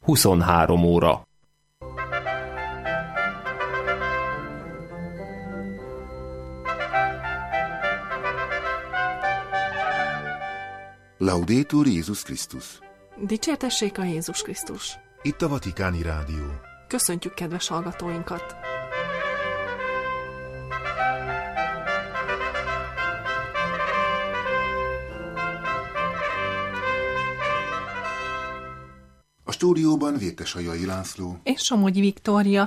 23 óra. Laudetur Jézus Krisztus! Dicsértessék a Jézus Krisztus! Itt a Vatikáni Rádió. Köszöntjük kedves hallgatóinkat! A stúdióban Vértesajai László és Somogyi Viktória.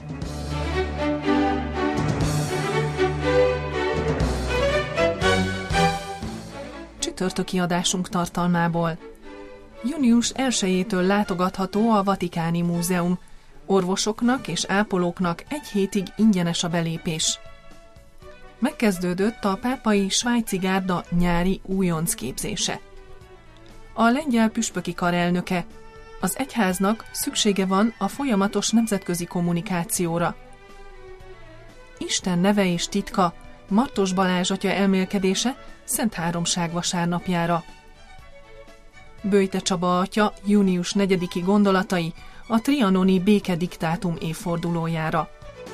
Csütörtöki adásunk tartalmából. Június 1-től látogatható a Vatikáni Múzeum. Orvosoknak és ápolóknak egy hétig ingyenes a belépés. Megkezdődött a pápai svájci gárda nyári újonc képzése. A lengyel püspöki kar elnöke: az egyháznak szüksége van a folyamatos nemzetközi kommunikációra. Isten neve és titka, Martos Balázs atya elmélkedése Szent Háromság vasárnapjára. Böjte Csaba atya június 4-i gondolatai a trianoni békediktátum évfordulójára.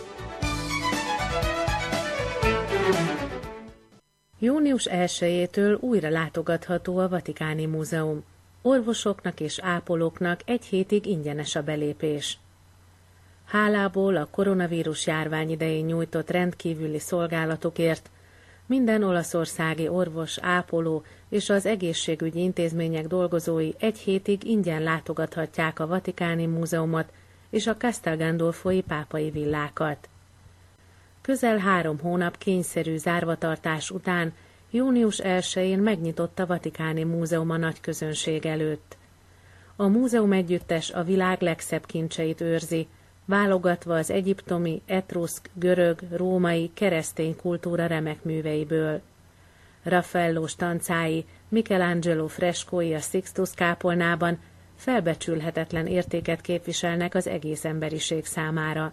Június 1-től újra látogatható a Vatikáni Múzeum. Orvosoknak és ápolóknak egy hétig ingyenes a belépés. Hálából a koronavírus járvány idején nyújtott rendkívüli szolgálatokért minden olaszországi orvos, ápoló és az egészségügyi intézmények dolgozói egy hétig ingyen látogathatják a Vatikáni Múzeumot és a Castel Gandolfoi pápai villákat. Közel 3 hónap kényszerű zárvatartás után június 1-én megnyitott a Vatikáni Múzeum a nagy közönség előtt. A múzeum együttes a világ legszebb kincseit őrzi, válogatva az egyiptomi, etruszk, görög, római, keresztény kultúra remek műveiből. Raffaello stancái, Michelangelo freskói a Sixtus kápolnában felbecsülhetetlen értéket képviselnek az egész emberiség számára.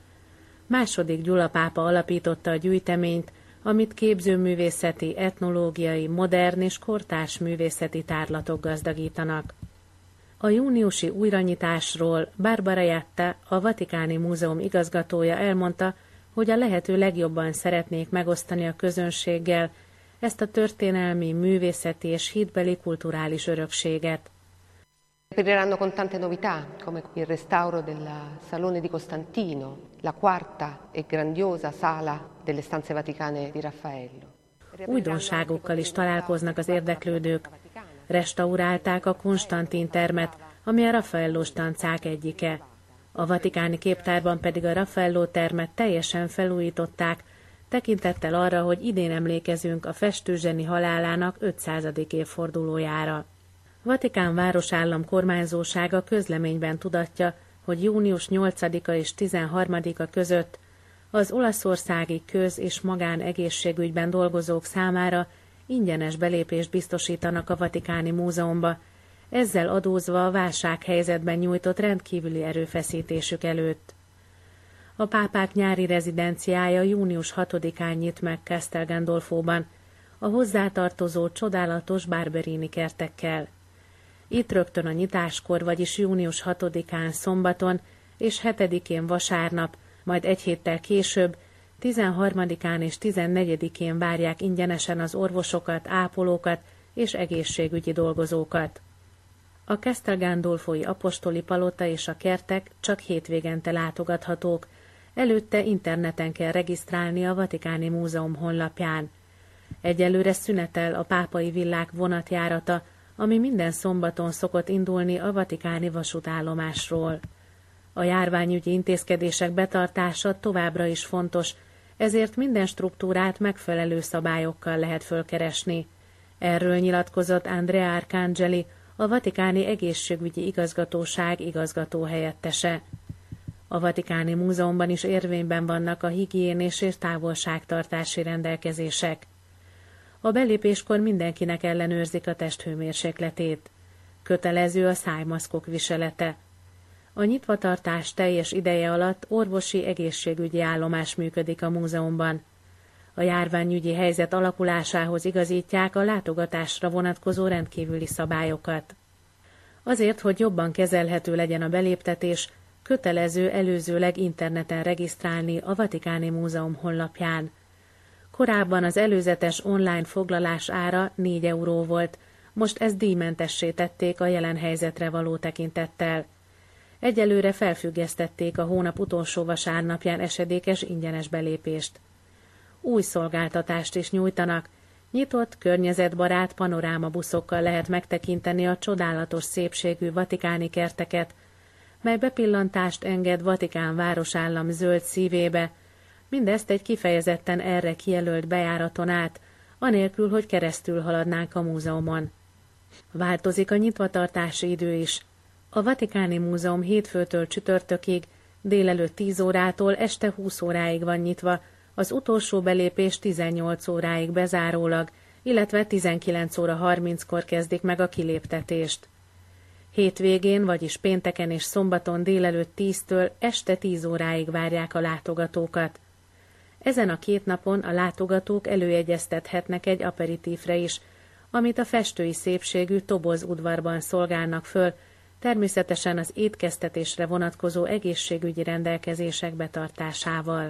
II. Gyula pápa alapította a gyűjteményt, amit képzőművészeti, etnológiai, modern és kortárs művészeti tárlatok gazdagítanak. A júniusi újranyitásról Barbara Jatta, a Vatikáni Múzeum igazgatója elmondta, hogy a lehető legjobban szeretnék megosztani a közönséggel ezt a történelmi, művészeti és hitbeli kulturális örökséget. Apriranno con tante novità, come il restauro del Salone di Costantino, la quarta e grandiosa sala delle stanze vaticane di Raffaello. Újdonságokkal is találkoznak az érdeklődők. Restaurálták a Konstantin termet, ami a Raffaello stancák egyike. A vatikáni képtárban pedig a Raffaello termet teljesen felújították, tekintettel arra, hogy idén emlékezünk a festőzseni halálának 500. évfordulójára. Vatikán városállam kormányzósága közleményben tudatja, hogy június 8-a és 13-a között az olaszországi köz- és magán egészségügyben dolgozók számára ingyenes belépést biztosítanak a Vatikáni Múzeumba, ezzel adózva a válsághelyzetben nyújtott rendkívüli erőfeszítésük előtt. A pápák nyári rezidenciája június 6-án nyit meg Castel Gandolfóban, a hozzátartozó csodálatos Barberini kertekkel. Itt rögtön a nyitáskor, vagyis június 6-án szombaton és 7-én vasárnap, majd egy héttel később, 13-án és 14-én várják ingyenesen az orvosokat, ápolókat és egészségügyi dolgozókat. A Castel Gandolfoi apostoli palota és a kertek csak hétvégente látogathatók, előtte interneten kell regisztrálni a Vatikáni Múzeum honlapján. Egyelőre szünetel a pápai villák vonatjárata, ami minden szombaton szokott indulni a vatikáni vasútállomásról. A járványügyi intézkedések betartása továbbra is fontos, ezért minden struktúrát megfelelő szabályokkal lehet fölkeresni. Erről nyilatkozott Andrea Arcangeli, a Vatikáni Egészségügyi Igazgatóság igazgatóhelyettese. A Vatikáni Múzeumban is érvényben vannak a higiénés és távolságtartási rendelkezések. A belépéskor mindenkinek ellenőrzik a testhőmérsékletét. Kötelező a szájmaszkok viselete. A nyitvatartás teljes ideje alatt orvosi egészségügyi állomás működik a múzeumban. A járványügyi helyzet alakulásához igazítják a látogatásra vonatkozó rendkívüli szabályokat. Azért, hogy jobban kezelhető legyen a beléptetés, kötelező előzőleg interneten regisztrálni a Vatikáni Múzeum honlapján. Korábban az előzetes online foglalás ára 4 euró volt, most ezt díjmentessé tették a jelen helyzetre való tekintettel. Egyelőre felfüggesztették a hónap utolsó vasárnapján esedékes ingyenes belépést. Új szolgáltatást is nyújtanak. Nyitott, környezetbarát panorámabuszokkal lehet megtekinteni a csodálatos szépségű vatikáni kerteket, mely bepillantást enged Vatikán városállam zöld szívébe, mindezt egy kifejezetten erre kijelölt bejáraton át, anélkül, hogy keresztül haladnánk a múzeumon. Változik a nyitvatartási idő is. A Vatikáni Múzeum hétfőtől csütörtökig, délelőtt 10 órától este 20 óráig van nyitva, az utolsó belépés 18 óráig bezárólag, illetve 19 óra 30-kor kezdik meg a kiléptetést. Hétvégén, vagyis pénteken és szombaton délelőtt 10-től este 10 óráig várják a látogatókat. Ezen a 2 napon a látogatók előjegyeztethetnek egy aperitívre is, amit a festői szépségű Toboz udvarban szolgálnak föl, természetesen az étkeztetésre vonatkozó egészségügyi rendelkezések betartásával.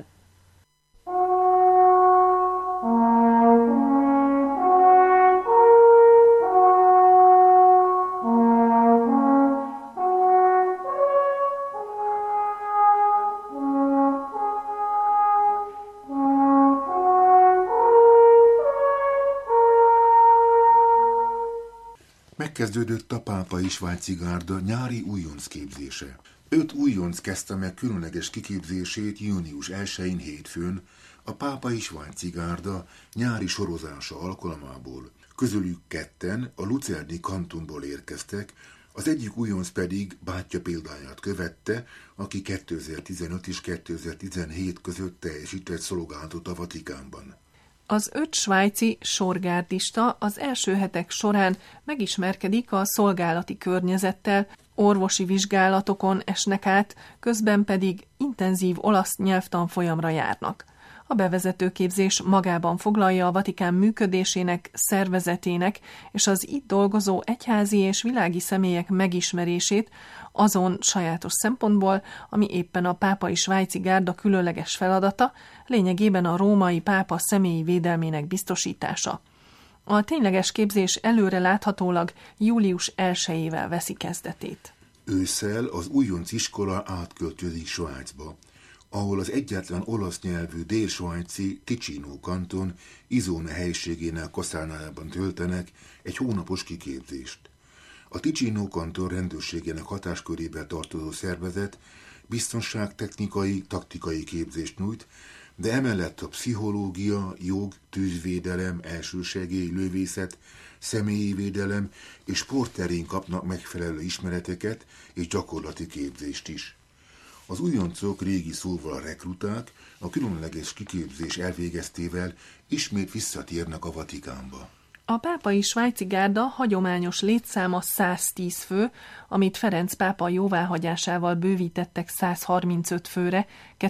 Megkezdődött a pápai svájci gárda nyári újoncképzése. 5 újonc kezdte meg különleges kiképzését június 1-én hétfőn a pápai svájci gárda nyári sorozása alkalmából. Közülük 2 a Lucerni kantonból érkeztek, az egyik újonc pedig bátyja példáját követte, aki 2015 és 2017 között teljesített szolgálatot a Vatikánban. Az 5 svájci sorgárdista az első hetek során megismerkedik a szolgálati környezettel, orvosi vizsgálatokon esnek át, közben pedig intenzív olasz nyelvtanfolyamra járnak. A bevezetőképzés magában foglalja a Vatikán működésének, szervezetének és az itt dolgozó egyházi és világi személyek megismerését azon sajátos szempontból, ami éppen a pápai svájci gárda különleges feladata, lényegében a római pápa személyi védelmének biztosítása. A tényleges képzés előre láthatólag július 1-ével veszi kezdetét. Ősszel az újonc iskola átköltözik Svájcba, ahol az egyetlen olasz nyelvű dél-svájci Ticino kanton Isona helységének kaszárnájában töltenek egy hónapos kiképzést. A Ticino kanton rendőrségének hatáskörébe tartozó szervezet biztonságtechnikai, taktikai képzést nyújt, de emellett a pszichológia, jog, tűzvédelem, elsősegély, lövészet, személyi védelem és sportterén kapnak megfelelő ismereteket és gyakorlati képzést is. Az újoncok régi szóval a rekruták a különleges kiképzés elvégeztével ismét visszatérnek a Vatikánba. A pápai svájci gárda hagyományos létszáma 110 fő, amit Ferenc pápa jóváhagyásával bővítettek 135 főre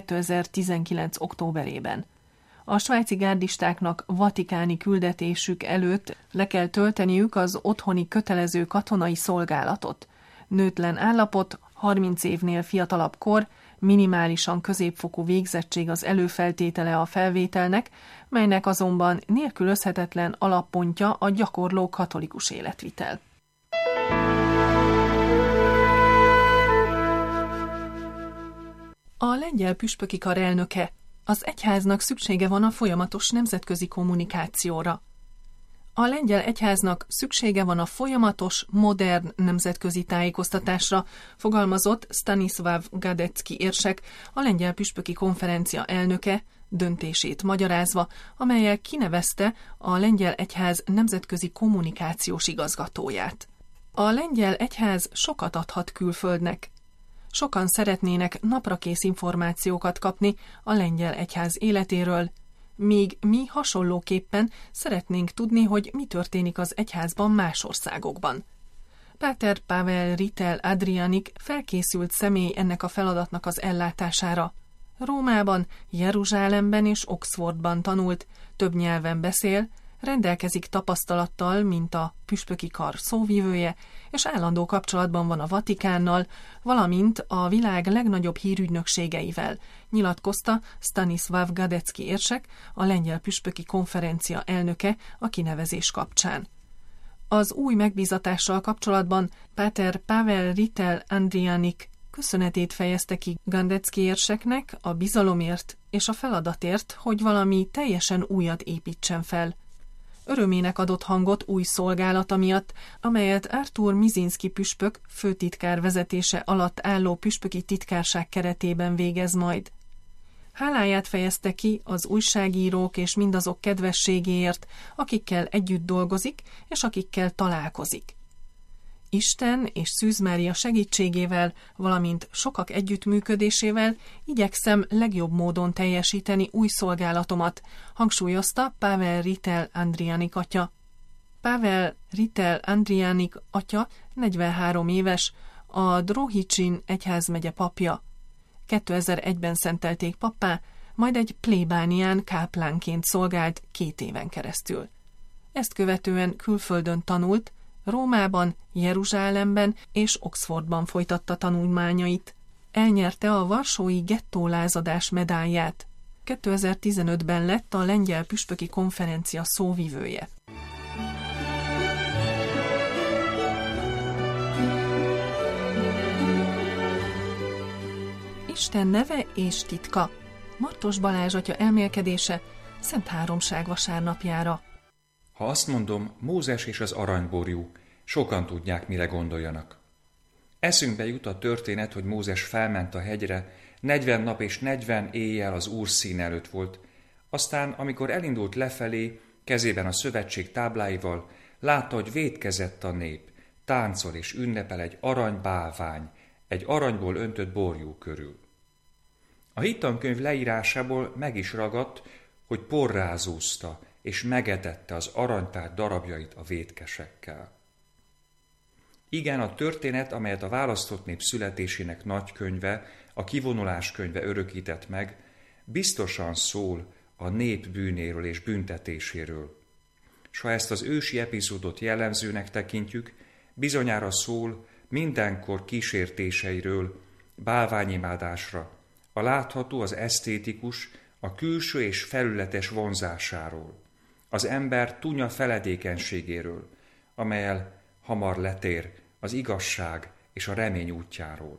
2019. októberében. A svájci gárdistáknak vatikáni küldetésük előtt le kell tölteniük az otthoni kötelező katonai szolgálatot. Nőtlen állapot, 30 évnél fiatalabb kor, minimálisan középfokú végzettség az előfeltétele a felvételnek, melynek azonban nélkülözhetetlen alappontja a gyakorló katolikus életvitel. A lengyel püspöki kar elnöke: az egyháznak szüksége van a folyamatos nemzetközi kommunikációra. A lengyel egyháznak szüksége van a folyamatos, modern nemzetközi tájékoztatásra, fogalmazott Stanisław Gadecki érsek, a lengyel püspöki konferencia elnöke, döntését magyarázva, amellyel kinevezte a lengyel egyház nemzetközi kommunikációs igazgatóját. A lengyel egyház sokat adhat külföldnek. Sokan szeretnének naprakész információkat kapni a lengyel egyház életéről, míg mi hasonlóképpen szeretnénk tudni, hogy mi történik az egyházban más országokban. Páter Pavel Ritel Adrianik felkészült személy ennek a feladatnak az ellátására. Rómában, Jeruzsálemben és Oxfordban tanult, több nyelven beszél, rendelkezik tapasztalattal, mint a püspöki kar szóvivője, és állandó kapcsolatban van a Vatikánnal, valamint a világ legnagyobb hírügynökségeivel, nyilatkozta Stanisław Gadecki érsek, a lengyel püspöki konferencia elnöke a kinevezés kapcsán. Az új megbízatással kapcsolatban Páter Pavel Ritel Andrianik köszönetét fejezte ki Gadecki érseknek a bizalomért és a feladatért, hogy valami teljesen újat építsen fel. Örömének adott hangot új szolgálata miatt, amelyet Artur Mizinski püspök főtitkár vezetése alatt álló püspöki titkárság keretében végez majd. Háláját fejezte ki az újságírók és mindazok kedvességéért, akikkel együtt dolgozik és akikkel találkozik. Isten és Szűz Mária segítségével, valamint sokak együttműködésével igyekszem legjobb módon teljesíteni új szolgálatomat, hangsúlyozta Pavel Ritel Andrianik atya. Pavel Ritel Andrianik atya 43 éves, a Drohicsin egyházmegye papja. 2001-ben szentelték pappá, majd egy plébánián káplánként szolgált 2 éven keresztül. Ezt követően külföldön tanult, Rómában, Jeruzsálemben és Oxfordban folytatta tanulmányait. Elnyerte a varsói gettólázadás medálját. 2015-ben lett a lengyel püspöki konferencia szóvivője. Isten neve és titka. Martos Balázs atya elmélkedése Szent Háromság vasárnapjára. Ha azt mondom, Mózes és az aranyborjú, sokan tudják, mire gondoljanak. Eszünkbe jut a történet, hogy Mózes felment a hegyre, 40 nap és 40 éjjel az Úr színe előtt volt. Aztán, amikor elindult lefelé, kezében a szövetség tábláival, látta, hogy vétkezett a nép, táncol és ünnepel egy aranybálvány, egy aranyból öntött borjú körül. A hittankönyv leírásából meg is ragadt, hogy porrázúzta és megetette az aranytár darabjait a vétkesekkel. Igen, a történet, amelyet a választott nép születésének nagykönyve, a kivonulás könyve örökített meg, biztosan szól a nép bűnéről és büntetéséről. S ha ezt az ősi epizódot jellemzőnek tekintjük, bizonyára szól mindenkor kísértéseiről, bálványimádásra, a látható, az esztétikus, a külső és felületes vonzásáról, az ember tunya feledékenységéről, amellyel hamar letér az igazság és a remény útjáról.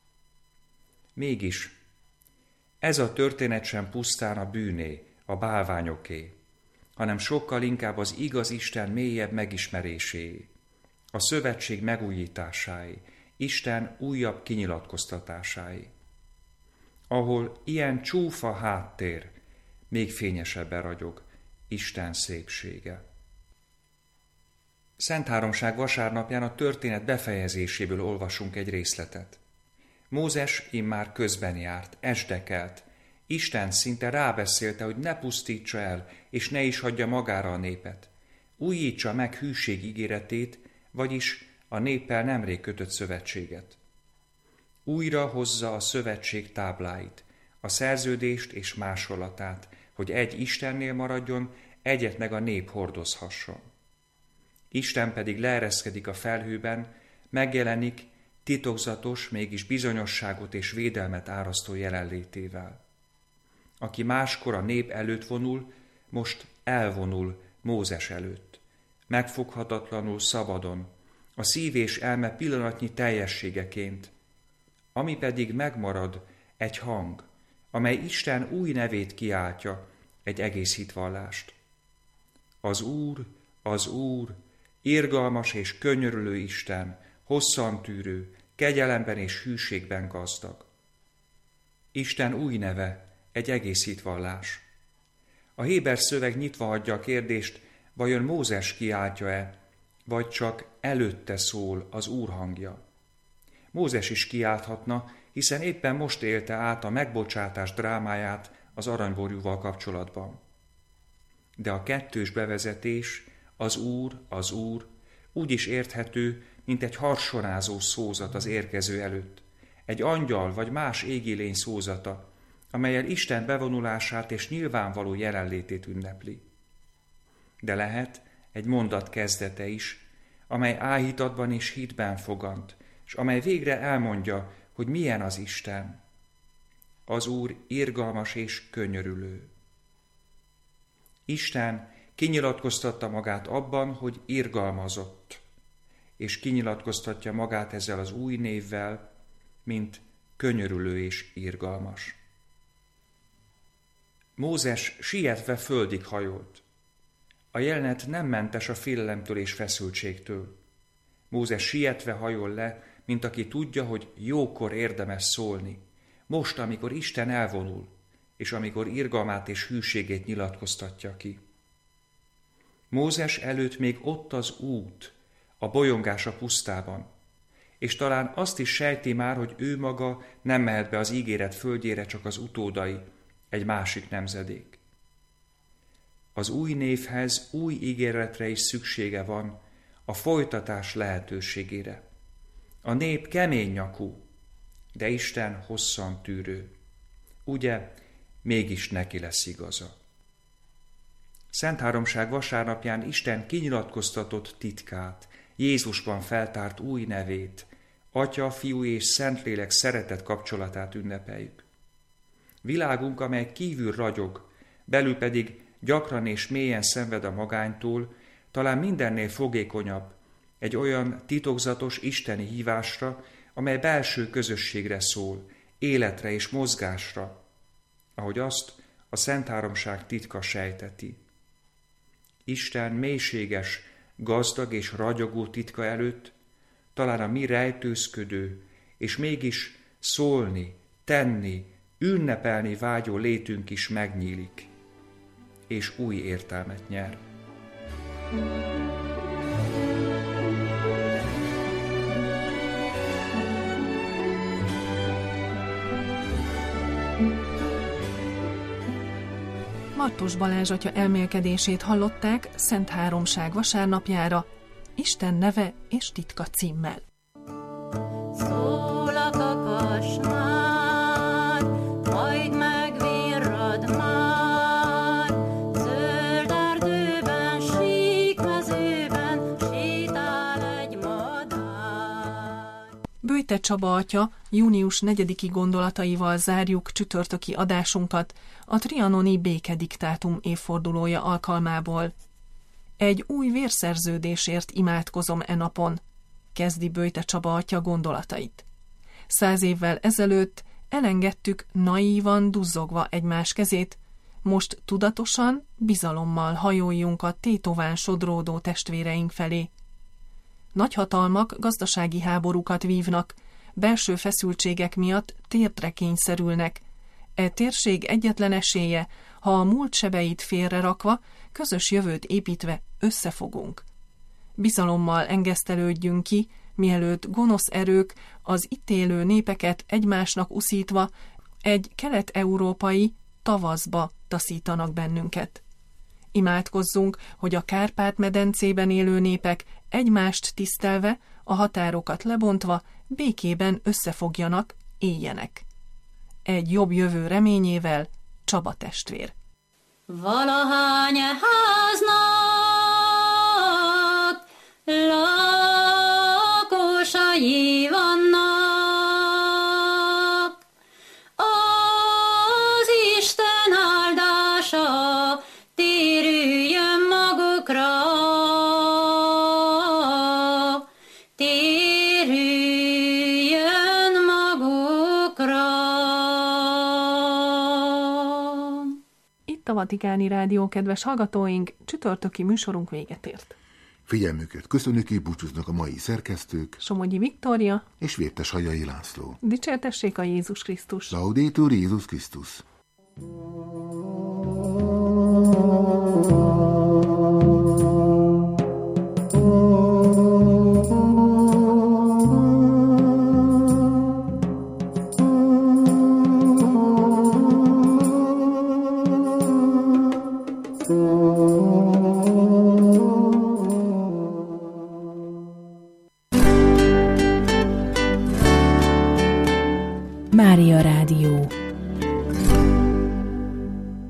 Mégis ez a történet sem pusztán a bűné, a bálványoké, hanem sokkal inkább az igaz Isten mélyebb megismeréséé, a szövetség megújításáé, Isten újabb kinyilatkoztatásáé. Ahol ilyen csúfa háttér, még fényesebben ragyog Isten szépsége. Szent Háromság vasárnapján a történet befejezéséből olvasunk egy részletet. Mózes immár közben járt, esdekelt. Isten szinte rábeszélte, hogy ne pusztítsa el, és ne is hagyja magára a népet. Újítsa meg hűség ígéretét, vagyis a néppel nemrég kötött szövetséget. Újra hozza a szövetség tábláit, a szerződést és másolatát, hogy egy Istennél maradjon, egyet meg a nép hordozhasson. Isten pedig leereszkedik a felhőben, megjelenik titokzatos, mégis bizonyosságot és védelmet árasztó jelenlétével. Aki máskor a nép előtt vonul, most elvonul Mózes előtt. Megfoghatatlanul szabadon, a szív és elme pillanatnyi teljességeként, ami pedig megmarad egy hang, amely Isten új nevét kiáltja, egy egész hitvallást. Az Úr, irgalmas és könyörülő Isten, hosszantűrő, kegyelemben és hűségben gazdag. Isten új neve, egy egész hitvallás. A héber szöveg nyitva hagyja a kérdést, vajon Mózes kiáltja-e, vagy csak előtte szól az Úr hangja. Mózes is kiálthatna, hiszen éppen most élte át a megbocsátás drámáját az aranyborjúval kapcsolatban. De a kettős bevezetés, az Úr, úgy is érthető, mint egy harsonázó szózat az érkező előtt, egy angyal vagy más égilény szózata, amellyel Isten bevonulását és nyilvánvaló jelenlétét ünnepli. de lehet egy mondat kezdete is, amely áhítatban és hitben fogant, és amely végre elmondja, hogy milyen az Isten. Az Úr irgalmas és könyörülő. Isten kinyilatkoztatta magát abban, hogy irgalmazott, és kinyilatkoztatja magát ezzel az új névvel, mint könyörülő és irgalmas. Mózes sietve földig hajolt. A jelenet nem mentes a félelemtől és feszültségtől. Mózes sietve hajol le, mint aki tudja, hogy jókor érdemes szólni, most, amikor Isten elvonul, és amikor irgalmát és hűségét nyilatkoztatja ki. Mózes előtt még ott az út, a bolyongás a pusztában, és talán azt is sejti már, hogy ő maga nem mehet be az ígéret földjére, csak az utódai, egy másik nemzedék. Az új névhez, új ígéretre is szüksége van, a folytatás lehetőségére. A nép kemény nyakú, de Isten hosszan tűrő. Ugye, mégis neki lesz igaza. Szentháromság vasárnapján Isten kinyilatkoztatott titkát, Jézusban feltárt új nevét, Atya, Fiú és Szentlélek szeretet kapcsolatát ünnepeljük. Világunk, amely kívül ragyog, belül pedig gyakran és mélyen szenved a magánytól, talán mindennél fogékonyabb egy olyan titokzatos isteni hívásra, amely belső közösségre szól, életre és mozgásra, ahogy azt a Szentháromság titka sejteti. Isten mélységes, gazdag és ragyogó titka előtt talán a mi rejtőzködő és mégis szólni, tenni, ünnepelni vágyó létünk is megnyílik, és új értelmet nyer. Martos Balázs atya elmélkedését hallották Szentháromság vasárnapjára, Isten neve és titka címmel. Szól a kakas már, majd megvirrad már, zöld erdőben, sík mezőben sétál egy madár. Böjte Csaba atya június 4-i gondolataival zárjuk csütörtöki adásunkat a trianoni békediktátum évfordulója alkalmából. Egy új vérszerződésért imádkozom e napon, kezdi Böjte Csaba atya gondolatait. 100 évvel ezelőtt elengedtük naívan duzzogva egymás kezét, most tudatosan, bizalommal hajoljunk a tétován sodródó testvéreink felé. Nagyhatalmak gazdasági háborúkat vívnak, belső feszültségek miatt térdre kényszerülnek. E térség egyetlen esélye, ha a múlt sebeit félrerakva, közös jövőt építve összefogunk. Bizalommal engesztelődjünk ki, mielőtt gonosz erők az itt élő népeket egymásnak uszítva egy kelet-európai tavaszba taszítanak bennünket. Imádkozzunk, hogy a Kárpát-medencében élő népek egymást tisztelve, a határokat lebontva, békében összefogjanak, éljenek. Egy jobb jövő reményével, Csaba testvér. Valahány háznak lakosai vannak, az Isten áldása térüljön magukra, térüljön magukra. Itt a Vatikáni Rádió, kedves hallgatóink, csütörtöki műsorunk véget ért. Figyelmüket köszönjük, így búcsúznak a mai szerkesztők Somogyi Viktória és Vértes Hajai László. Dicsértessék a Jézus Krisztus! Laudetur Jézus Krisztus! Mária Rádió.